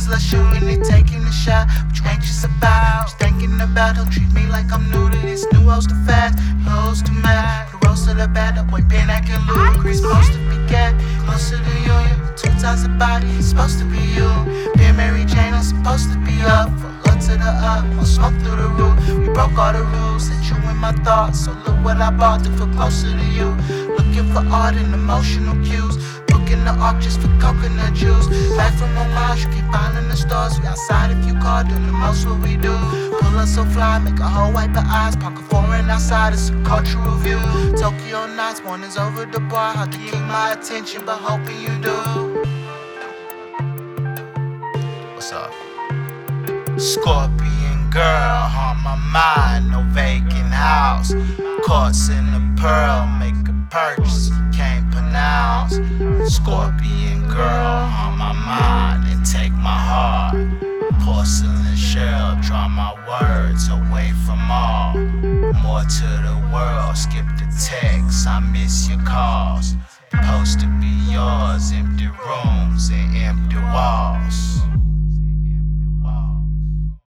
less shooting and taking a shot. What you anxious about? What you thinking about? Don't treat me like I'm new to this. New hoes too fast, hoes too mad. The roast to the bad, the boy Ben acting ludicrous. Supposed to be cat, close to the union. 2 times the body, it's supposed to be you. Being Mary Jane, I'm supposed to be up. From up to the up, I'll smoke through the roof. We broke all the rules, set you in my thoughts. So look what I bought to feel closer to you. Looking for art and emotional cues. Booking the arc just for coconut juice. Back from homage, you keep finding the stars. We outside if you call, doing the most what we do. Pull us so fly, make a whole wipe her eyes. Park a foreign outside, it's a cultural view. Tokyo nights, mornings over the bar. Hard to keep my attention, but hoping you do. What's up? Scorpion girl, haunt my mind, no vacant house. Courts in the pearl, make a purchase you can't pronounce. Scorpion girl, haunt my mind and take my heart. Porcelain shell, draw my words away from all. More to the world, skip the text, I miss your calls. Supposed to be yours, empty rooms and empty walls.